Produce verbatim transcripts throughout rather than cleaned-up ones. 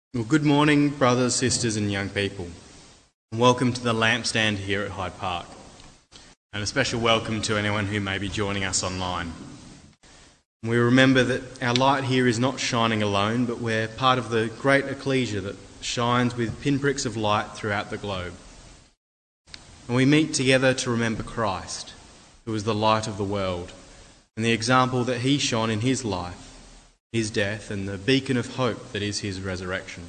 Well, good morning, brothers, sisters and young people. And welcome to the lampstand here at Hyde Park. And a special welcome to anyone who may be joining us online. We remember that our light here is not shining alone, but we're part of the great ecclesia that shines with pinpricks of light throughout the globe. And we meet together to remember Christ, who is the light of the world, and the example that he shone in his life, his death, and the beacon of hope that is his resurrection.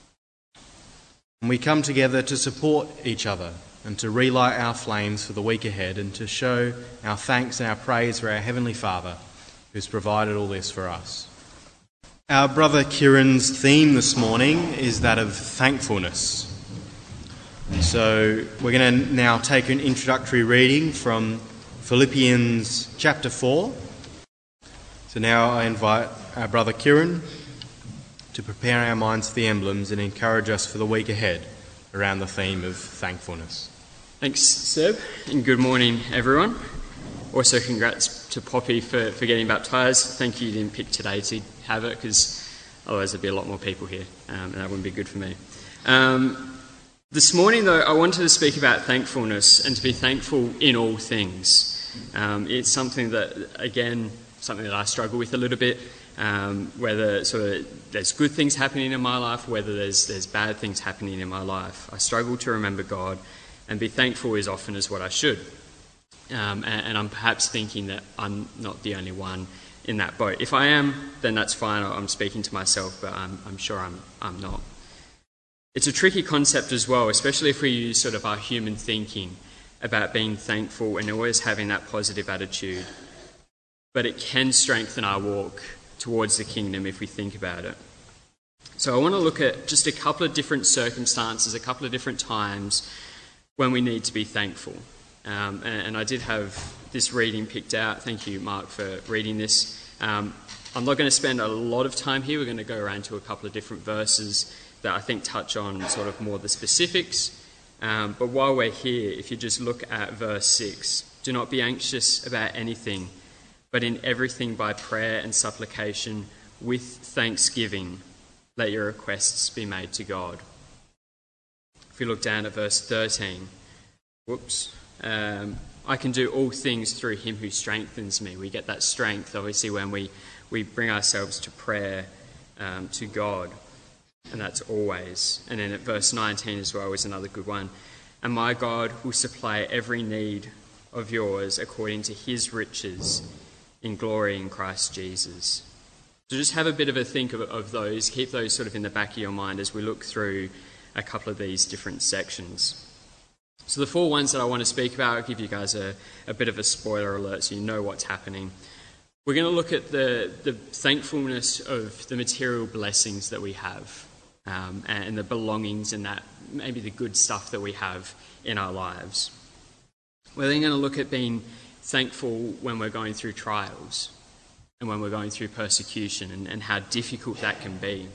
And we come together to support each other and to relight our flames for the week ahead and to show our thanks and our praise for our Heavenly Father who's provided all this for us. Our brother Kieran's theme this morning is that of thankfulness. So we're going to now take an introductory reading from Philippians chapter four. So now I invite our brother Kieran to prepare our minds for the emblems and encourage us for the week ahead around the theme of thankfulness. Thanks, Seb, and good morning, everyone. Also, congrats to Poppy for, for getting baptised. Thank you you didn't pick today to have it, because otherwise there'd be a lot more people here, um, and that wouldn't be good for me. Um, this morning, though, I wanted to speak about thankfulness and to be thankful in all things. Um, it's something that, again, something that I struggle with a little bit. Um, whether sort of there's good things happening in my life, whether there's there's bad things happening in my life, I struggle to remember God and be thankful as often as what I should. Um, and, and I'm perhaps thinking that I'm not the only one in that boat. If I am, then that's fine. I'm speaking to myself, but I'm, I'm sure I'm I'm not. It's a tricky concept as well, especially if we use sort of our human thinking about being thankful and always having that positive attitude. But it can strengthen our walk towards the kingdom if we think about it. So I want to look at just a couple of different circumstances, a couple of different times when we need to be thankful. Um, and, and I did have this reading picked out. Thank you, Mark, for reading this. Um, I'm not going to spend a lot of time here. We're going to go around to a couple of different verses that I think touch on sort of more the specifics. Um, but while we're here, if you just look at verse six, do not be anxious about anything, but in everything by prayer and supplication with thanksgiving, let your requests be made to God. If we look down at verse thirteen, whoops, um, I can do all things through him who strengthens me. We get that strength, obviously, when we, we bring ourselves to prayer um, to God, and that's always. And then at verse nineteen as well is another good one. And my God will supply every need of yours according to his riches in glory in Christ Jesus. So just have a bit of a think of, of those, keep those sort of in the back of your mind as we look through a couple of these different sections. So the four ones that I want to speak about, I'll give you guys a, a bit of a spoiler alert so you know what's happening. We're going to look at the, the thankfulness of the material blessings that we have, um, and the belongings and that, maybe the good stuff that we have in our lives. We're then going to look at being thankful when we're going through trials and when we're going through persecution, and, and how difficult that can be.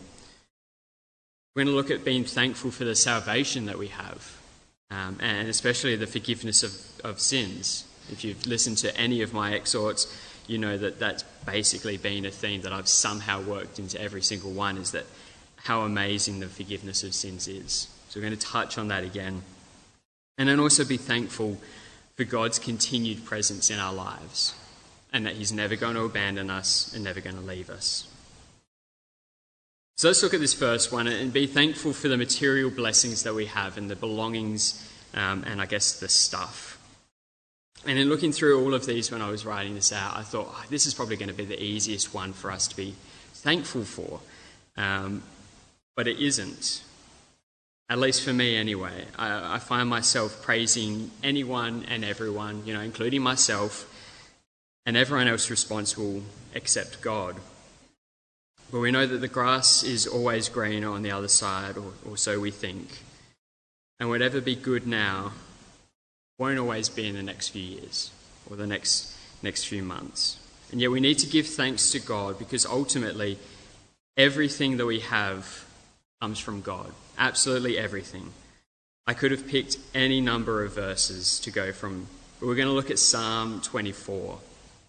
We're going to look at being thankful for the salvation that we have, um, and especially the forgiveness of, of sins. If you've listened to any of my exhorts, you know that that's basically been a theme that I've somehow worked into every single one, is that how amazing the forgiveness of sins is. So we're going to touch on that again. And then also be thankful for God's continued presence in our lives, and that he's never going to abandon us and never going to leave us. So let's look at this first one and be thankful for the material blessings that we have and the belongings, um, and I guess the stuff. And in looking through all of these when I was writing this out, I thought, oh, this is probably going to be the easiest one for us to be thankful for. Um, but it isn't. At least for me anyway. I, I find myself praising anyone and everyone, you know, including myself, and everyone else responsible except God. But we know that the grass is always greener on the other side, or, or so we think. And whatever be good now won't always be in the next few years or the next next few months. And yet we need to give thanks to God, because ultimately everything that we have comes from God. Absolutely everything. I could have picked any number of verses to go from, but we're going to look at Psalm twenty-four.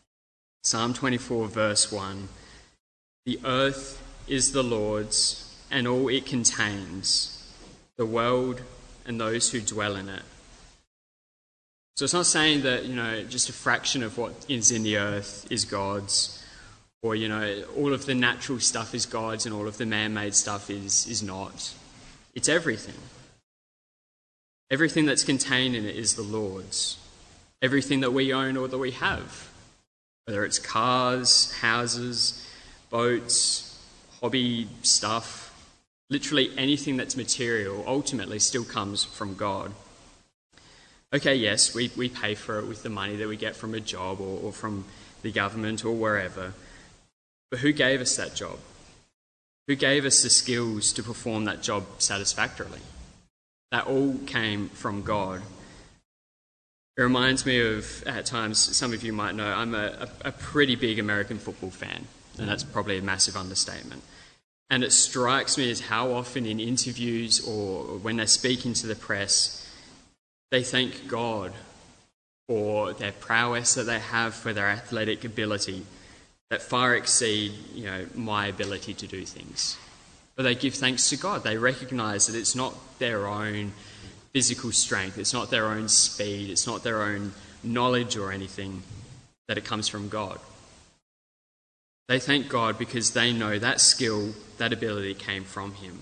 Psalm twenty-four, verse one. The earth is the Lord's and all it contains, the world and those who dwell in it. So it's not saying that, you know, just a fraction of what is in the earth is God's, or, you know, all of the natural stuff is God's and all of the man-made stuff is, is not. It's everything. Everything that's contained in it is the Lord's. Everything that we own or that we have, whether it's cars, houses, boats, hobby stuff, literally anything that's material ultimately still comes from God. Okay, yes, we, we pay for it with the money that we get from a job or, or from the government or wherever. But who gave us that job? Who gave us the skills to perform that job satisfactorily? That all came from God. It reminds me of, at times, some of you might know, I'm a, a, a pretty big American football fan, and that's probably a massive understatement. And it strikes me as how often in interviews or when they're speaking to the press, they thank God for their prowess that they have, for their athletic ability that far exceed, you know, my ability to do things. But they give thanks to God. They recognise that it's not their own physical strength, it's not their own speed, it's not their own knowledge or anything, that it comes from God. They thank God because they know that skill, that ability came from him.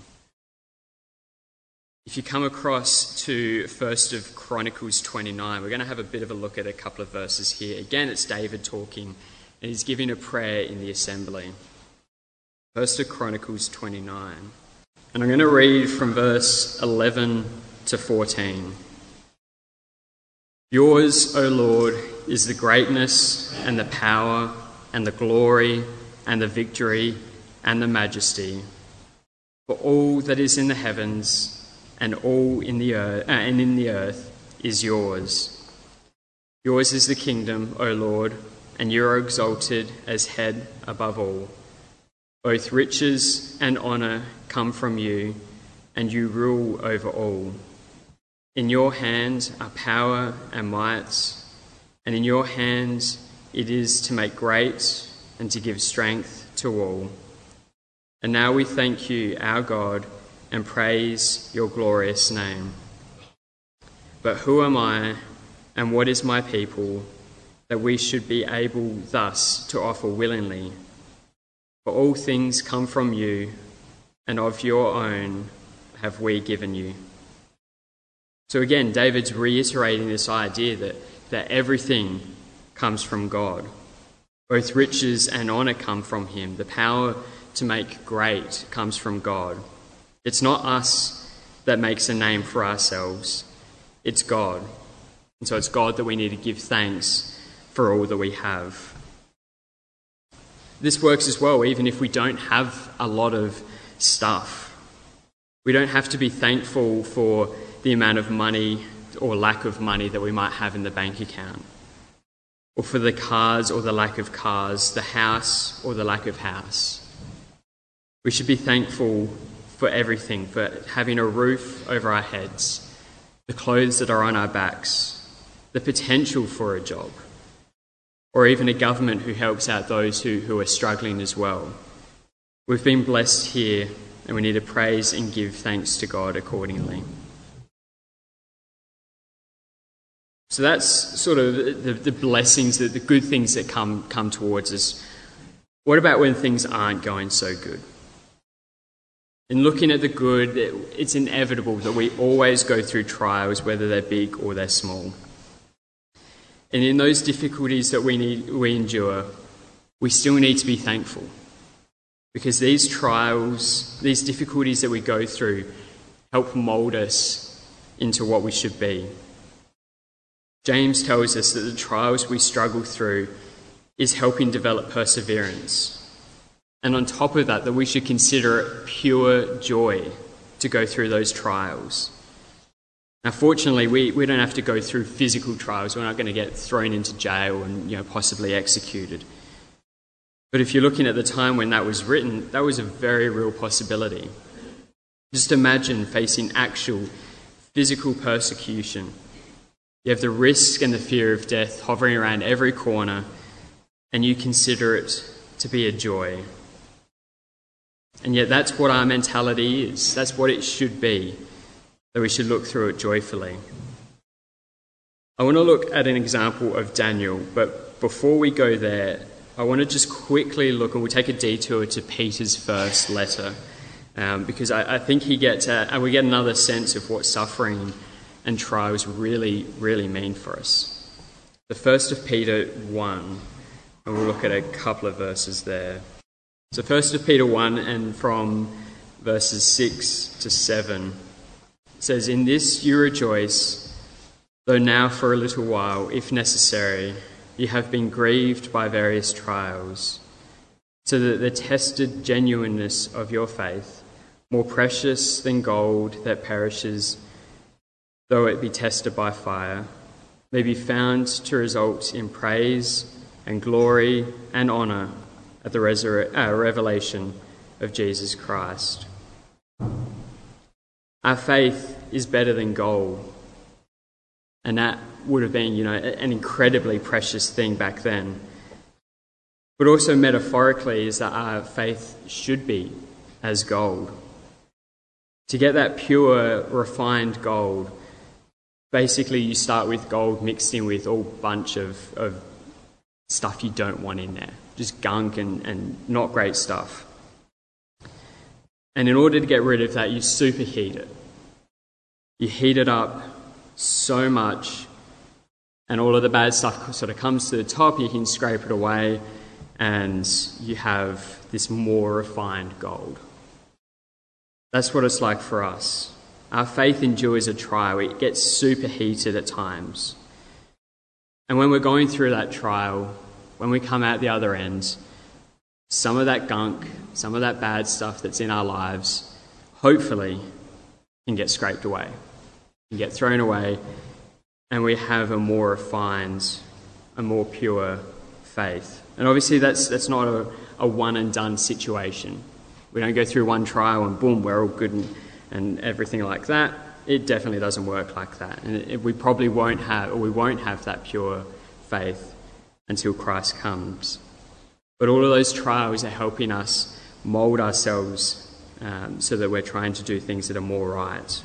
If you come across to First of Chronicles twenty-nine, we're going to have a bit of a look at a couple of verses here. Again, it's David talking, and he's giving a prayer in the assembly. First of Chronicles twenty-nine. And I'm going to read from verse eleven to fourteen. Yours, O Lord, is the greatness and the power and the glory and the victory and the majesty. For all that is in the heavens and all in the earth uh, and in the earth is yours. Yours is the kingdom, O Lord, and you are exalted as head above all. Both riches and honour come from you, and you rule over all. In your hand are power and might, and in your hand it is to make great and to give strength to all. And now we thank you, our God, and praise your glorious name. But who am I, and what is my people, that we should be able thus to offer willingly? For all things come from you, and of your own have we given you. So again, David's reiterating this idea that, that everything comes from God. Both riches and honour come from him. The power to make great comes from God. It's not us that makes a name for ourselves. It's God. And so it's God that we need to give thanks for all that we have. This works as well, even if we don't have a lot of stuff. We don't have to be thankful for the amount of money or lack of money that we might have in the bank account, or for the cars or the lack of cars, the house or the lack of house. We should be thankful for everything, for having a roof over our heads, the clothes that are on our backs, the potential for a job, or even a government who helps out those who, who are struggling as well. We've been blessed here, and we need to praise and give thanks to God accordingly. So that's sort of the, the blessings, the, the good things that come, come towards us. What about when things aren't going so good? In looking at the good, it's inevitable that we always go through trials, whether they're big or they're small. And in those difficulties that we need, we endure, we still need to be thankful. Because these trials, these difficulties that we go through, help mould us into what we should be. James tells us that the trials we struggle through is helping develop perseverance. And on top of that, that we should consider it pure joy to go through those trials. Now, fortunately, we, we don't have to go through physical trials. We're not going to get thrown into jail and, you know, possibly executed. But if you're looking at the time when that was written, that was a very real possibility. Just imagine facing actual physical persecution. You have the risk and the fear of death hovering around every corner, and you consider it to be a joy. And yet that's what our mentality is. That's what it should be, that we should look through it joyfully. I want to look at an example of Daniel, but before we go there, I want to just quickly look, and we'll take a detour to Peter's first letter, um, because I, I think he gets, uh, and we get another sense of what suffering and trials really, really mean for us. The first of Peter one, and we'll look at a couple of verses there. So first of Peter one, and from verses six to seven, it says, "In this you rejoice, though now for a little while, if necessary, you have been grieved by various trials, so that the tested genuineness of your faith, more precious than gold that perishes, though it be tested by fire, may be found to result in praise and glory and honour at the resur- uh, revelation of Jesus Christ." Our faith is better than gold, and that would have been, you know, an incredibly precious thing back then. But also metaphorically is that our faith should be as gold. To get that pure, refined gold, basically you start with gold mixed in with all bunch of, of stuff you don't want in there. Just gunk and, and not great stuff. And in order to get rid of that, you superheat it. You heat it up so much, and all of the bad stuff sort of comes to the top, you can scrape it away, and you have this more refined gold. That's what it's like for us. Our faith endures a trial. It gets superheated at times. And when we're going through that trial, when we come out the other end, some of that gunk, some of that bad stuff that's in our lives, hopefully can get scraped away, can get thrown away, and we have a more refined, a more pure faith. And obviously that's that's not a, a one and done situation. We don't go through one trial and boom, we're all good and, and everything like that. It definitely doesn't work like that. And it, we probably won't have, or we won't have that pure faith until Christ comes. But all of those trials are helping us mould ourselves um, so that we're trying to do things that are more right.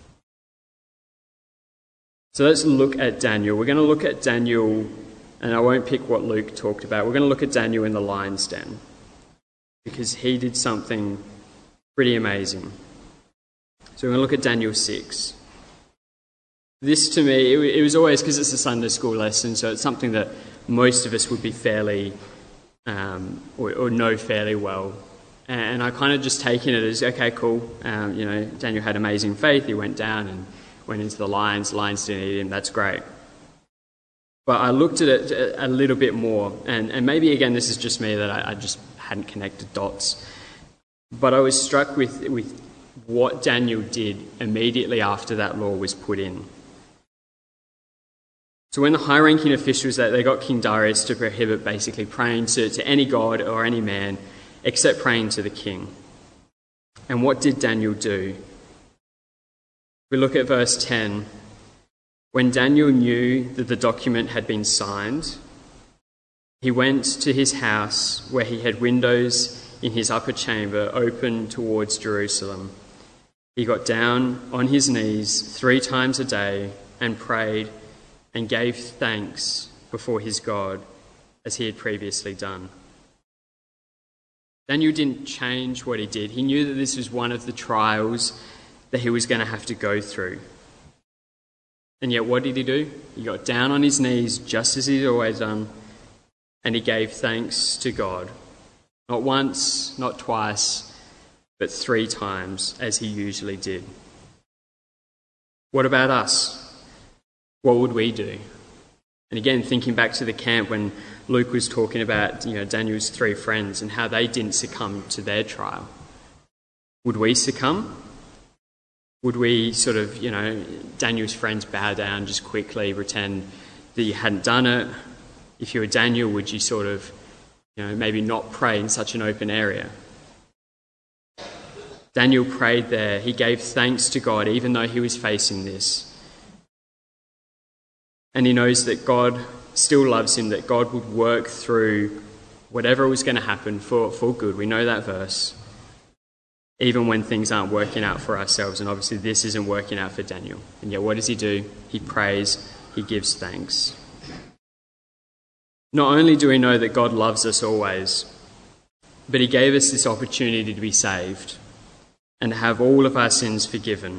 So let's look at Daniel. We're going to look at Daniel, and I won't pick what Luke talked about. We're going to look at Daniel in the lion's den, because he did something pretty amazing. So we're going to look at Daniel six. This to me, it, it was always, because it's a Sunday school lesson, so it's something that most of us would be fairly, um, or, or know fairly well. And I kind of just taken it as, okay, cool. Um, you know, Daniel had amazing faith. He went down and went into the lions. Lions didn't eat him. That's great. But I looked at it a little bit more, and, and maybe again this is just me, that I, I just hadn't connected dots. But I was struck with, with what Daniel did immediately after that law was put in. So when the high-ranking officials, they got King Darius to prohibit basically praying to, to any god or any man except praying to the king. And what did Daniel do? We look at verse ten. When Daniel knew that the document had been signed, he went to his house where he had windows in his upper chamber open towards Jerusalem. He got down on his knees three times a day and prayed and gave thanks before his God as he had previously done. Daniel didn't change what he did. He knew that this was one of the trials that he was going to have to go through. And yet what did he do? He got down on his knees just as he'd always done, and he gave thanks to God. Not once, not twice, but three times, as he usually did. What about us? What would we do? And again, thinking back to the camp when Luke was talking about, you know, Daniel's three friends and how they didn't succumb to their trial. Would we succumb? Would we sort of, you know, Daniel's friends bow down just quickly, pretend that you hadn't done it? If you were Daniel, would you sort of, you know, maybe not pray in such an open area? Daniel prayed there. He gave thanks to God even though he was facing this. And he knows that God still loves him, that God would work through whatever was going to happen for, for good. We know that verse. even when things aren't working out for ourselves. And obviously this isn't working out for Daniel. And yet what does he do? He prays, he gives thanks. Not only do we know that God loves us always, but he gave us this opportunity to be saved and have all of our sins forgiven.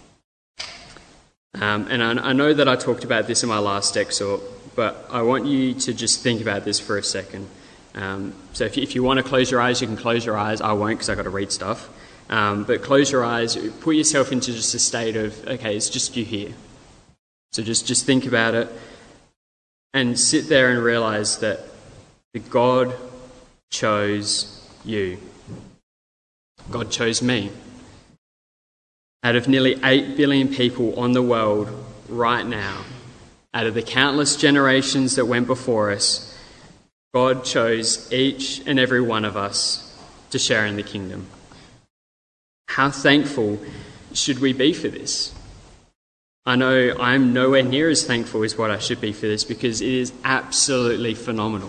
Um, and I, I know that I talked about this in my last exhort, but I want you to just think about this for a second. Um, so if you, if you want to close your eyes, you can close your eyes. I won't because I've got to read stuff. Um, but close your eyes, put yourself into just a state of, okay, it's just you here. So just, just think about it and sit there and realise that God chose you. God chose me. Out of nearly eight billion people on the world right now, out of the countless generations that went before us, God chose each and every one of us to share in the kingdom. How thankful should we be for this? I know I'm nowhere near as thankful as what I should be for this, because it is absolutely phenomenal.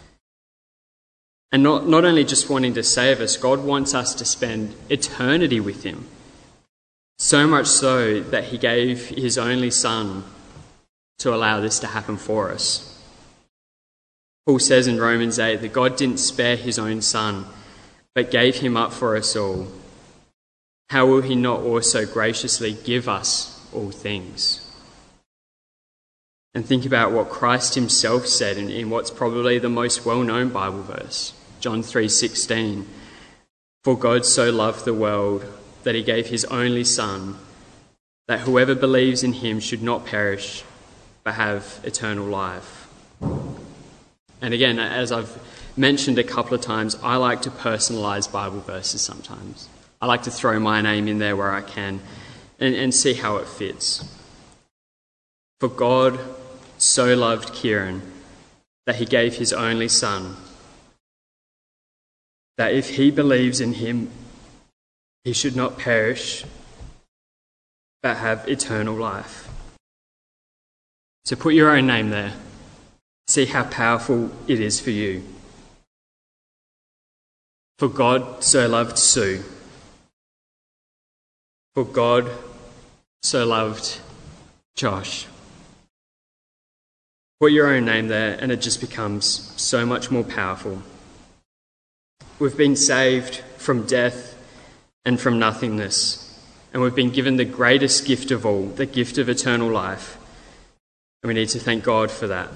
And not, not only just wanting to save us, God wants us to spend eternity with him. So much so that he gave his only son to allow this to happen for us. Paul says in Romans eight that God didn't spare his own son, but gave him up for us all. How will he not also graciously give us all things? And think about what Christ himself said in, in what's probably the most well-known Bible verse, John three sixteen. For God so loved the world that he gave his only son, that whoever believes in him should not perish, but have eternal life. And again, as I've mentioned a couple of times, I like to personalise Bible verses sometimes. I like to throw my name in there where I can and, and see how it fits. For God so loved Kieran that he gave his only son, that if he believes in him, he should not perish, but have eternal life. So put your own name there. See how powerful it is for you. For God so loved Sue. For God so loved Josh. Put your own name there and it just becomes so much more powerful. We've been saved from death and from nothingness, and we've been given the greatest gift of all, the gift of eternal life, and we need to thank God for that.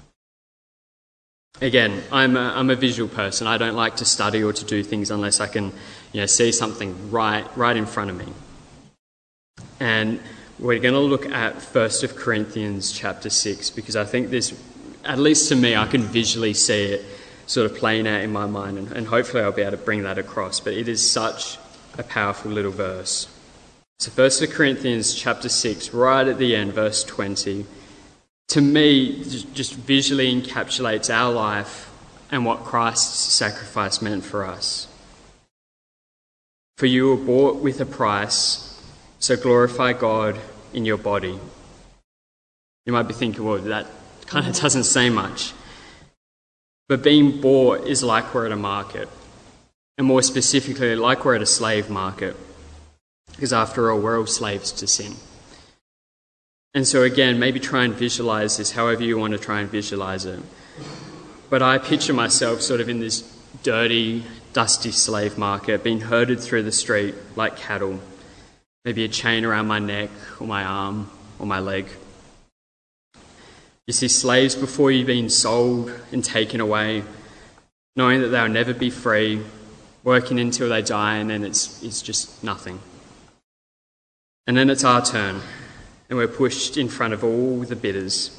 Again, I'm a, I'm a visual person. I don't like to study or to do things unless I can, you know, see something right, right in front of me. And we're going to look at First Corinthians chapter six, because I think this, at least to me, I can visually see it sort of playing out in my mind, and, and hopefully I'll be able to bring that across. But it is such a powerful little verse. So First Corinthians chapter six, right at the end, verse twenty, to me, just visually encapsulates our life and what Christ's sacrifice meant for us. For you were bought with a price, so glorify God in your body. You might be thinking, well, that kind of doesn't say much. But being bought is like we're at a market. And more specifically, like we're at a slave market. Because after all, we're all slaves to sin. And so again, maybe try and visualise this however you want to try and visualise it. But I picture myself sort of in this dirty, dusty slave market, being herded through the street like cattle. Maybe a chain around my neck or my arm or my leg. You see slaves before you've been sold and taken away, knowing that they'll never be free, working until they die, and then it's it's just nothing. And then it's our turn, and we're pushed in front of all the bidders.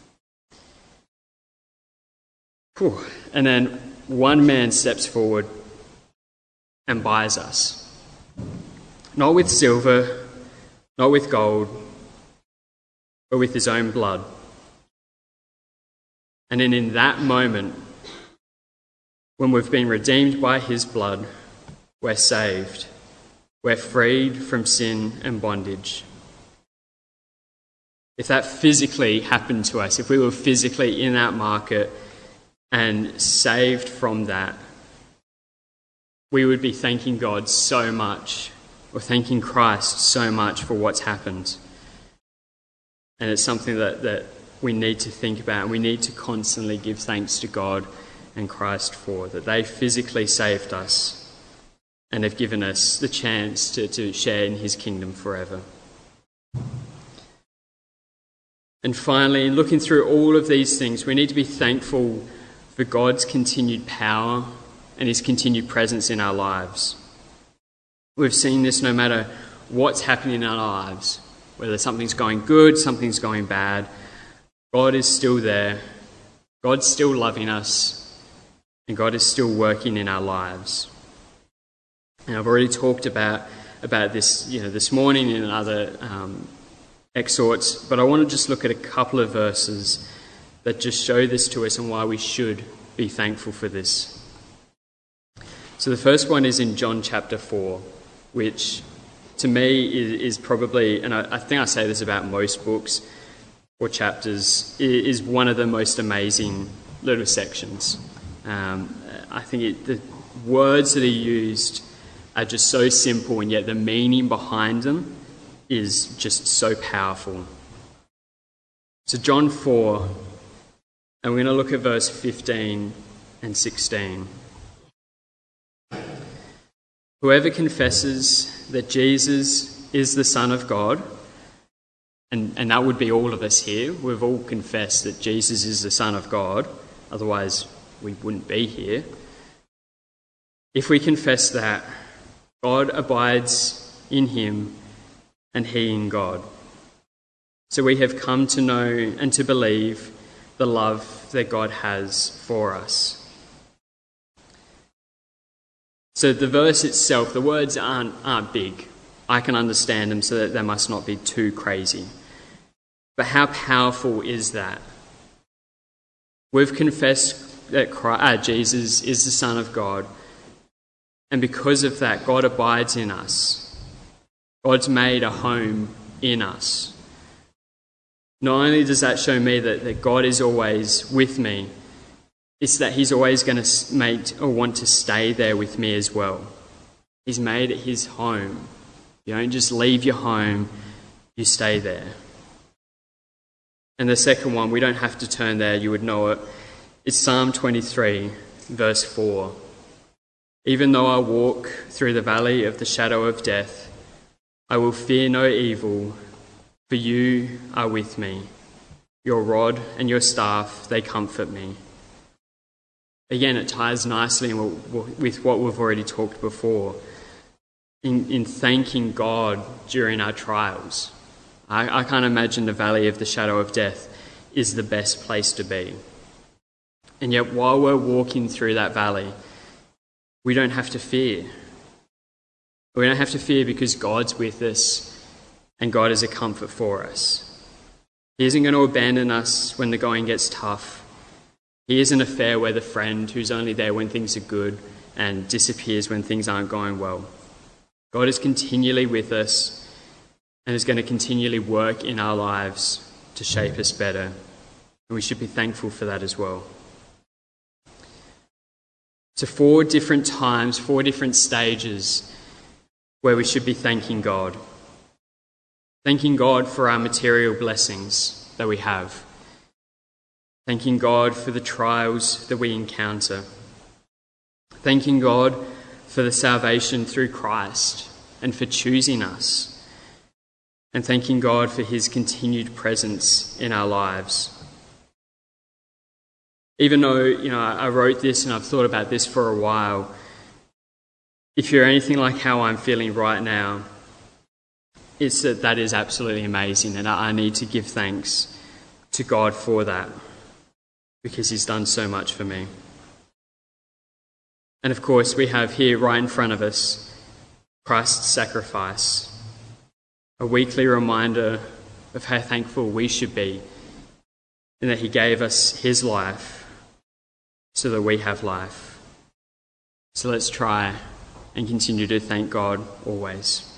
Whew. And then one man steps forward and buys us. Not with silver, not with gold, but with his own blood. And then in that moment, when we've been redeemed by his blood, we're saved. We're freed from sin and bondage. If that physically happened to us, if we were physically in that market and saved from that, we would be thanking God so much, or thanking Christ so much for what's happened. And it's something that, that we need to think about, and we need to constantly give thanks to God and Christ for, that they physically saved us and have given us the chance to, to share in his kingdom forever. And finally, in looking through all of these things, we need to be thankful for God's continued power and his continued presence in our lives. We've seen this no matter what's happening in our lives, whether something's going good, something's going bad, God is still there, God's still loving us, and God is still working in our lives. And I've already talked about, about this, you know, this morning in other um, exhorts, but I want to just look at a couple of verses that just show this to us and why we should be thankful for this. So the first one is in John chapter four, which to me is, is probably, and I, I think I say this about most books or chapters, is one of the most amazing little sections. Um, I think it, the words that are used are just so simple, and yet the meaning behind them is just so powerful. So John four, and we're going to look at verse fifteen and sixteen. Whoever confesses that Jesus is the Son of God, and, and that would be all of us here, we've all confessed that Jesus is the Son of God, otherwise we wouldn't be here. If we confess that, God abides in him and he in God. So we have come to know and to believe the love that God has for us. So the verse itself, the words aren't, aren't big. I can understand them, so that they must not be too crazy. But how powerful is that? We've confessed that Christ, uh, Jesus is the Son of God, and because of that, God abides in us. God's made a home in us. Not only does that show me that, that God is always with me, it's that he's always going to make or want to stay there with me as well. He's made it his home. You don't just leave your home, you stay there. And the second one, we don't have to turn there, you would know it. It's Psalm twenty-three, verse four. Even though I walk through the valley of the shadow of death, I will fear no evil, for you are with me. Your rod and your staff, they comfort me. Again, it ties nicely with what we've already talked before, in, in thanking God during our trials. I, I can't imagine the valley of the shadow of death is the best place to be. And yet, while we're walking through that valley, we don't have to fear. We don't have to fear because God's with us and God is a comfort for us. He isn't going to abandon us when the going gets tough. He isn't a fair weather friend who's only there when things are good and disappears when things aren't going well. God is continually with us and is going to continually work in our lives to shape us better. And we should be thankful for that as well. So four different times, four different stages where we should be thanking God. Thanking God for our material blessings that we have. Thanking God for the trials that we encounter. Thanking God for the salvation through Christ and for choosing us. And thanking God for his continued presence in our lives. Even though, you know, I wrote this and I've thought about this for a while, if you're anything like how I'm feeling right now, it's that that is absolutely amazing, and I need to give thanks to God for that, because he's done so much for me. And of course, we have here right in front of us Christ's sacrifice, a weekly reminder of how thankful we should be, and that he gave us his life so that we have life. So let's try and continue to thank God always.